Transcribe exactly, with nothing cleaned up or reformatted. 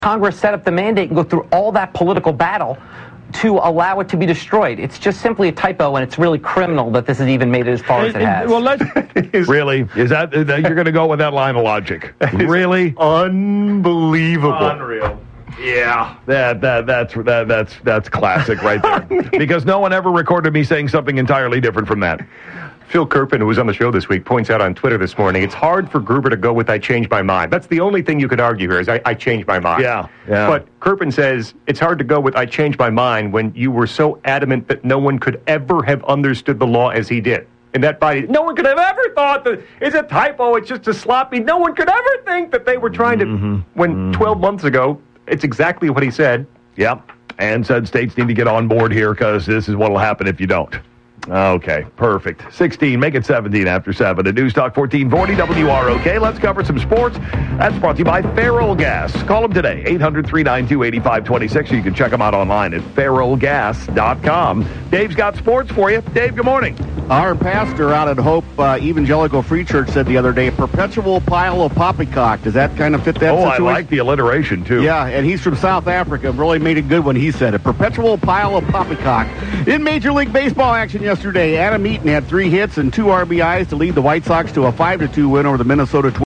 Congress set up the mandate and go through all that political battle to allow it to be destroyed. It's just simply a typo, and it's really criminal that this has even made it as far as it has. Well, let's, really? Is that, that you're going to go with that line of logic? Really? Unbelievable. Unreal. Yeah, that that that's that that's that's classic right there. Because no one ever recorded me saying something entirely different from that. Phil Kerpen, who was on the show this week, points out on Twitter this morning, it's hard for Gruber to go with I changed my mind. That's the only thing you could argue here is I, I changed my mind. Yeah, yeah. But Kerpen says it's hard to go with I changed my mind when you were so adamant that no one could ever have understood the law as he did. And that body, no one could have ever thought that it's a typo, it's just a sloppy. No one could ever think that they were trying to, mm-hmm. when mm-hmm. twelve months ago, it's exactly what he said. Yep. And said states need to get on board here because this is what will happen if you don't. Okay, perfect. sixteen, make it seventeen after seven. At News Talk fourteen forty W R O K. Let's cover some sports. That's brought to you by Ferrell Gas. Call them today, eight hundred, three nine two, eight five two six, or you can check them out online at ferrell gas dot com. Dave's got sports for you. Dave, good morning. Our pastor out at Hope uh, Evangelical Free Church said the other day, perpetual pile of poppycock. Does that kind of fit that oh, situation? Oh, I like the alliteration, too. Yeah, and he's from South Africa. Really made it good when he said it. Perpetual pile of poppycock. In Major League Baseball action yesterday, Adam Eaton had three hits and two R B Is to lead the White Sox to a five to two win over the Minnesota Twins.